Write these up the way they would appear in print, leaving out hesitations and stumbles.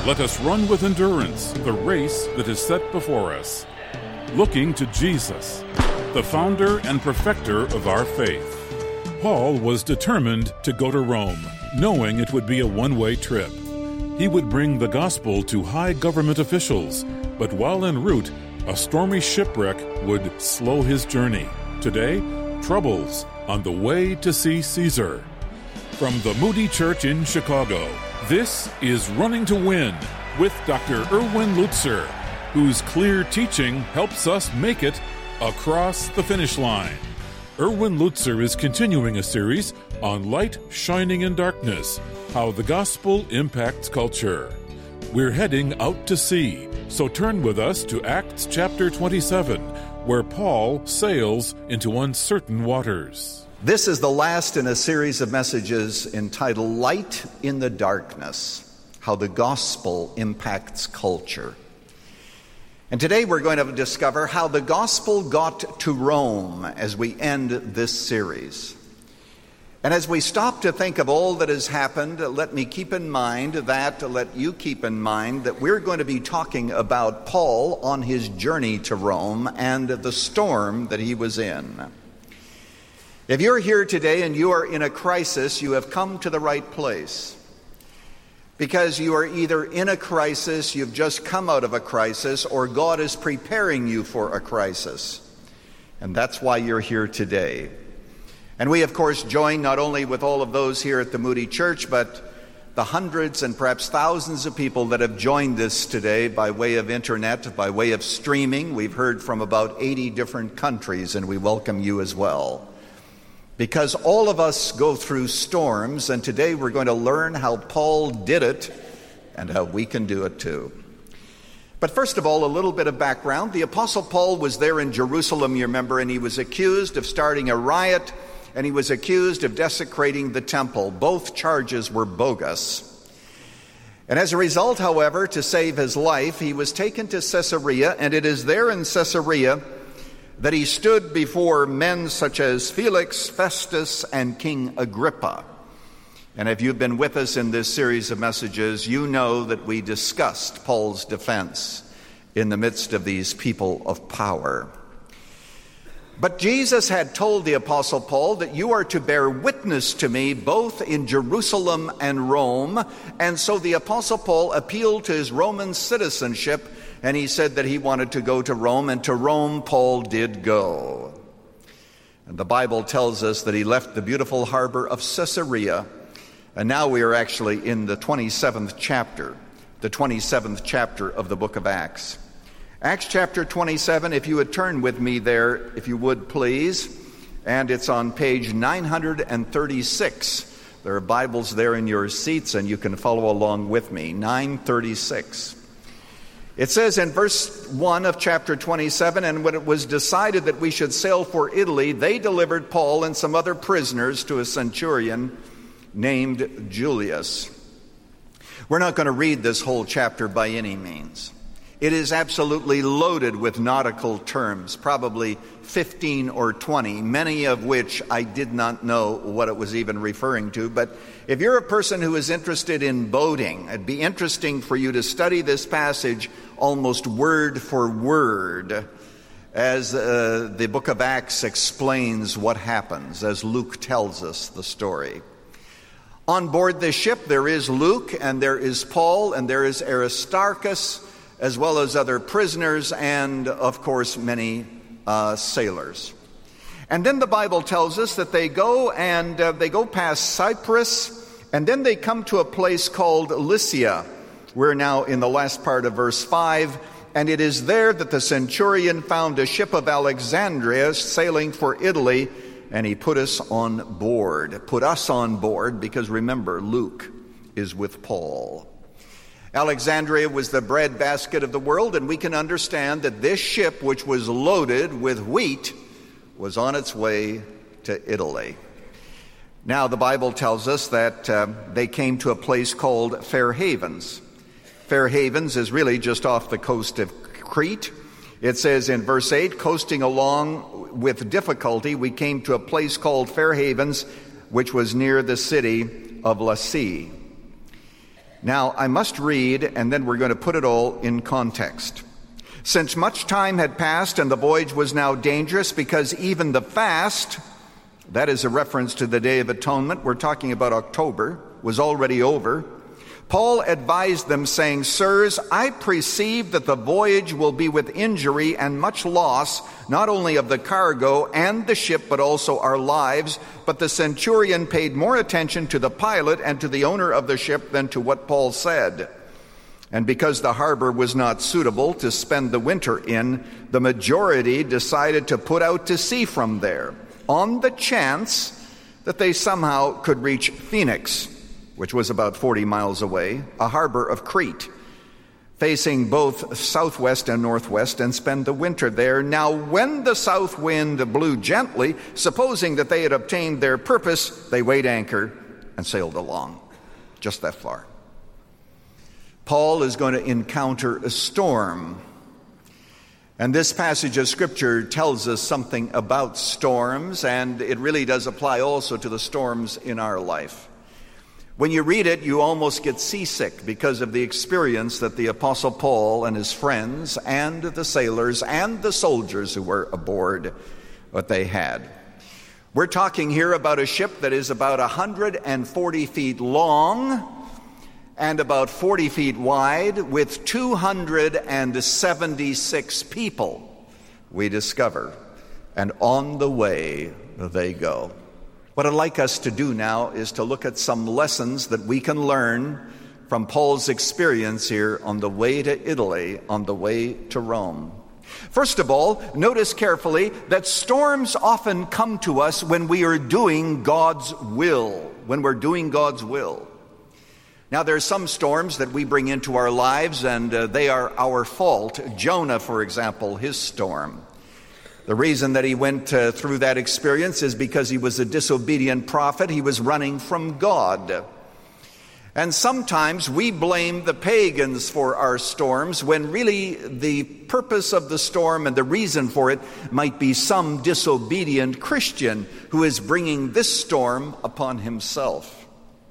Let us run with endurance the race that is set before us, looking to Jesus, the founder and perfecter of our faith. Paul was determined to go to Rome, knowing it would be a one-way trip. He would bring the gospel to high government officials, but while en route, a stormy shipwreck would slow his journey. Today, troubles on the way to see Caesar. From the Moody Church in Chicago, this is Running to Win with Dr. Erwin Lutzer, whose clear teaching helps us make it across the finish line. Erwin Lutzer is continuing a series on light shining in darkness, how the gospel impacts culture. We're heading out to sea, so turn with us to Acts chapter 27, where Paul sails into uncertain waters. This is the last in a series of messages entitled Light in the Darkness, how the gospel impacts culture. And today we're going to discover how the gospel got to Rome as we end this series. And as we stop to think of all that has happened, let you keep in mind that we're going to be talking about Paul on his journey to Rome and the storm that he was in. If you're here today and you are in a crisis, you have come to the right place. Because you are either in a crisis, you've just come out of a crisis, or God is preparing you for a crisis. And that's why you're here today. And we, of course, join not only with all of those here at the Moody Church, but the hundreds and perhaps thousands of people that have joined us today by way of internet, by way of streaming. We've heard from about 80 different countries, and we welcome you as well. Because all of us go through storms, and today we're going to learn how Paul did it and how we can do it too. But first of all, a little bit of background. The Apostle Paul was there in Jerusalem, you remember, and he was accused of starting a riot, and he was accused of desecrating the temple. Both charges were bogus. And as a result, however, to save his life, he was taken to Caesarea, and it is there in Caesarea that he stood before men such as Felix, Festus, and King Agrippa. And if you've been with us in this series of messages, you know that we discussed Paul's defense in the midst of these people of power. But Jesus had told the Apostle Paul that you are to bear witness to me both in Jerusalem and Rome. And so the Apostle Paul appealed to his Roman citizenship, and he said that he wanted to go to Rome, and to Rome Paul did go. And the Bible tells us that he left the beautiful harbor of Caesarea, and now we are actually in the 27th chapter of the book of Acts. Acts chapter 27, if you would turn with me there, if you would please, and it's on page 936. There are Bibles there in your seats, and you can follow along with me. 936. It says in verse 1 of chapter 27, and when it was decided that we should sail for Italy, they delivered Paul and some other prisoners to a centurion named Julius. We're not going to read this whole chapter by any means. It is absolutely loaded with nautical terms, probably 15 or 20, many of which I did not know what it was even referring to. But if you're a person who is interested in boating, it'd be interesting for you to study this passage almost word for word as the book of Acts explains what happens, as Luke tells us the story. On board this ship there is Luke, and there is Paul, and there is Aristarchus, as well as other prisoners, and of course many sailors. And then the Bible tells us that they go past Cyprus, and then they come to a place called Lycia. We're now in the last part of verse 5, and it is there that the centurion found a ship of Alexandria sailing for Italy, and he put us on board, because remember, Luke is with Paul. Alexandria was the breadbasket of the world, and we can understand that this ship, which was loaded with wheat, was on its way to Italy. Now, the Bible tells us that they came to a place called Fair Havens. Fair Havens is really just off the coast of Crete. It says in verse 8, coasting along with difficulty, we came to a place called Fair Havens, which was near the city of Lasea. Now, I must read, and then we're going to put it all in context. Since much time had passed and the voyage was now dangerous because even the fast, that is a reference to the Day of Atonement, we're talking about October, was already over, Paul advised them, saying, "Sirs, I perceive that the voyage will be with injury and much loss, not only of the cargo and the ship, but also our lives." But the centurion paid more attention to the pilot and to the owner of the ship than to what Paul said. And because the harbor was not suitable to spend the winter in, the majority decided to put out to sea from there, on the chance that they somehow could reach Phoenix, which was about 40 miles away, a harbor of Crete, facing both southwest and northwest, and spend the winter there. Now, when the south wind blew gently, supposing that they had obtained their purpose, they weighed anchor and sailed along. Just that far. Paul is going to encounter a storm. And this passage of Scripture tells us something about storms, and it really does apply also to the storms in our life. When you read it, you almost get seasick because of the experience that the Apostle Paul and his friends and the sailors and the soldiers who were aboard, what they had. We're talking here about a ship that is about 140 feet long and about 40 feet wide, with 276 people, we discover. And on the way they go. What I'd like us to do now is to look at some lessons that we can learn from Paul's experience here on the way to Italy, on the way to Rome. First of all, notice carefully that storms often come to us when we are doing God's will. When we're doing God's will. Now, there are some storms that we bring into our lives, and they are our fault. Jonah, for example, his storm. The reason that he went through that experience is because he was a disobedient prophet. He was running from God. And sometimes we blame the pagans for our storms when really the purpose of the storm and the reason for it might be some disobedient Christian who is bringing this storm upon himself.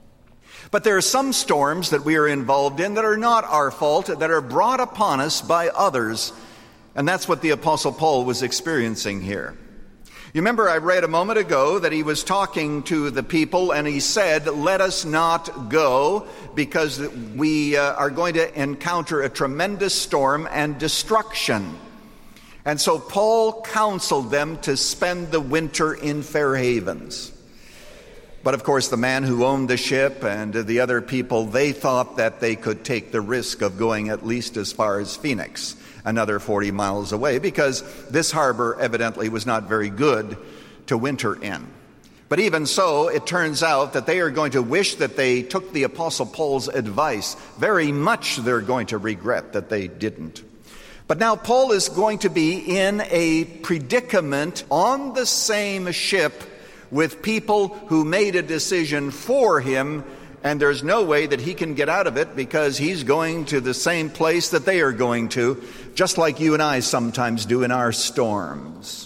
But there are some storms that we are involved in that are not our fault, that are brought upon us by others. And that's what the Apostle Paul was experiencing here. You remember I read a moment ago that he was talking to the people and he said, "Let us not go because we are going to encounter a tremendous storm and destruction." And so Paul counseled them to spend the winter in Fair Havens. But of course, the man who owned the ship and the other people, they thought that they could take the risk of going at least as far as Phoenix, another 40 miles away, because this harbor evidently was not very good to winter in. But even so, it turns out that they are going to wish that they took the Apostle Paul's advice. Very much they're going to regret that they didn't. But now Paul is going to be in a predicament on the same ship with people who made a decision for him, and there's no way that he can get out of it because he's going to the same place that they are going to, just like you and I sometimes do in our storms.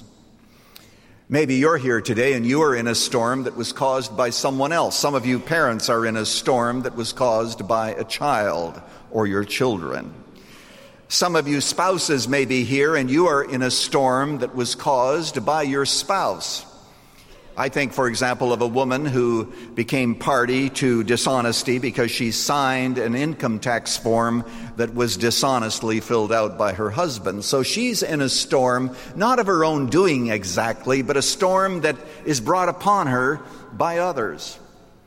Maybe you're here today and you are in a storm that was caused by someone else. Some of you parents are in a storm that was caused by a child or your children. Some of you spouses may be here and you are in a storm that was caused by your spouse. I think, for example, of a woman who became party to dishonesty because she signed an income tax form that was dishonestly filled out by her husband. So she's in a storm, not of her own doing exactly, but a storm that is brought upon her by others.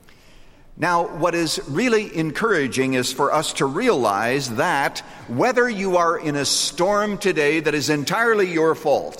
Now, what is really encouraging is for us to realize that whether you are in a storm today that is entirely your fault,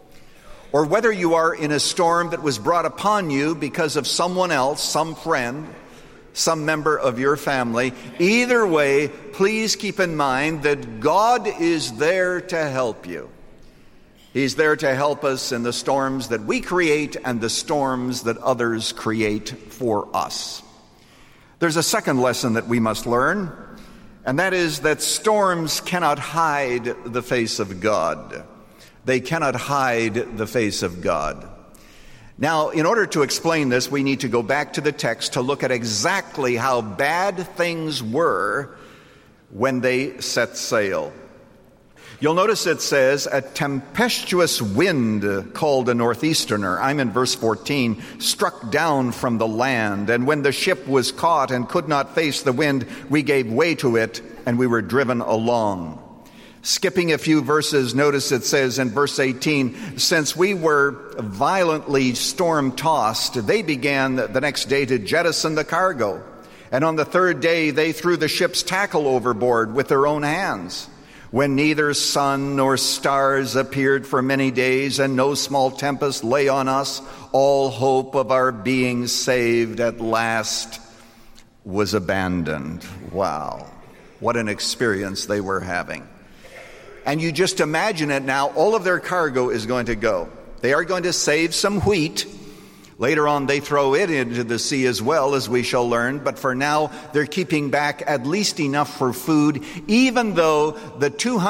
or whether you are in a storm that was brought upon you because of someone else, some friend, some member of your family, either way, please keep in mind that God is there to help you. He's there to help us in the storms that we create and the storms that others create for us. There's a second lesson that we must learn, and that is that storms cannot hide the face of God. They cannot hide the face of God. Now, in order to explain this, we need to go back to the text to look at exactly how bad things were when they set sail. You'll notice it says, a tempestuous wind called a northeasterner, I'm in verse 14, struck down from the land. And when the ship was caught and could not face the wind, we gave way to it, and we were driven along. Skipping a few verses, notice it says in verse 18, since we were violently storm-tossed, they began the next day to jettison the cargo. And on the third day, they threw the ship's tackle overboard with their own hands. When neither sun nor stars appeared for many days, and no small tempest lay on us, all hope of our being saved at last was abandoned. Wow, what an experience they were having. And you just imagine it now, all of their cargo is going to go. They are going to save some wheat. Later on, they throw it into the sea as well, as we shall learn. But for now, they're keeping back at least enough for food, even though the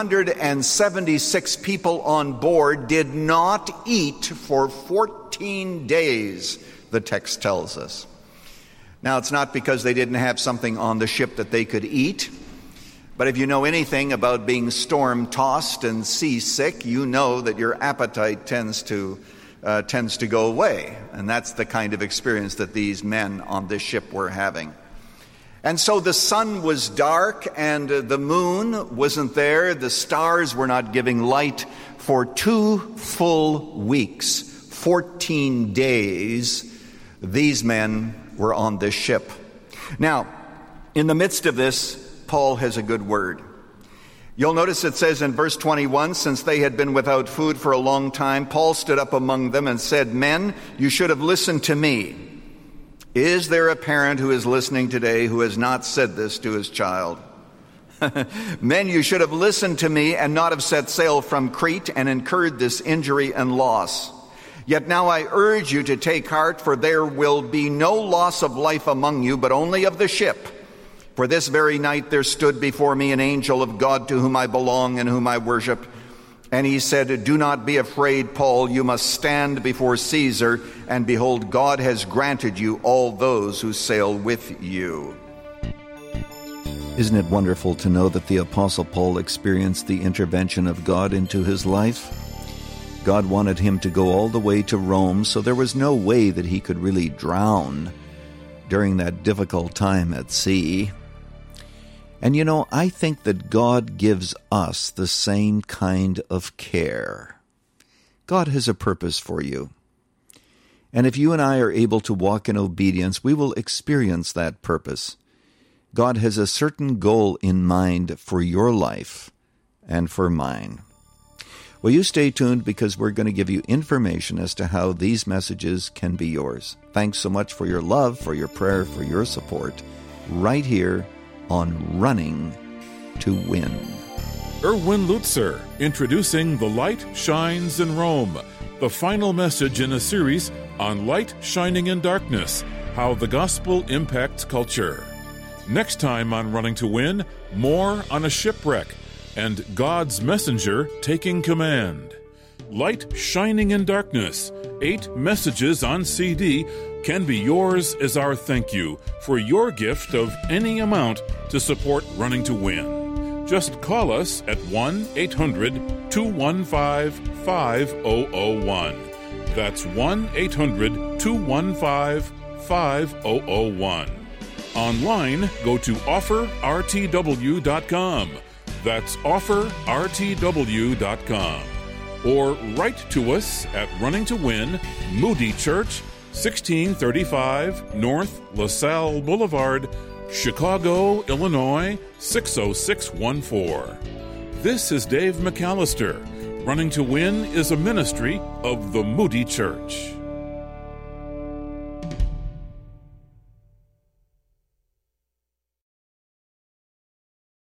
276 people on board did not eat for 14 days, the text tells us. Now, it's not because they didn't have something on the ship that they could eat. But if you know anything about being storm-tossed and seasick, you know that your appetite tends to go away. And that's the kind of experience that these men on this ship were having. And so the sun was dark and the moon wasn't there. The stars were not giving light for 2 full weeks. 14 days, these men were on this ship. Now, in the midst of this, Paul has a good word. You'll notice it says in verse 21, since they had been without food for a long time, Paul stood up among them and said, men, you should have listened to me. Is there a parent who is listening today who has not said this to his child? Men, you should have listened to me and not have set sail from Crete and incurred this injury and loss. Yet now I urge you to take heart, for there will be no loss of life among you, but only of the ship. For this very night there stood before me an angel of God to whom I belong and whom I worship. And he said, do not be afraid, Paul. You must stand before Caesar. And behold, God has granted you all those who sail with you. Isn't it wonderful to know that the Apostle Paul experienced the intervention of God into his life? God wanted him to go all the way to Rome, so there was no way that he could really drown during that difficult time at sea. And you know, I think that God gives us the same kind of care. God has a purpose for you. And if you and I are able to walk in obedience, we will experience that purpose. God has a certain goal in mind for your life and for mine. Well, you stay tuned because we're going to give you information as to how these messages can be yours. Thanks so much for your love, for your prayer, for your support, right here on Running to Win. Erwin Lutzer, introducing The Light Shines in Rome, the final message in a series on light shining in darkness, how the gospel impacts culture. Next time on Running to Win, more on a shipwreck and God's messenger taking command. Light Shining in Darkness, 8 messages on CD, can be yours as our thank you for your gift of any amount to support Running to Win. Just call us at 1-800-215-5001. That's 1-800-215-5001. Online, go to offerrtw.com. That's offerrtw.com. Or write to us at Running to Win, Moody Church, 1635 North LaSalle Boulevard, Chicago, Illinois, 60614. This is Dave McAllister. Running to Win is a ministry of the Moody Church.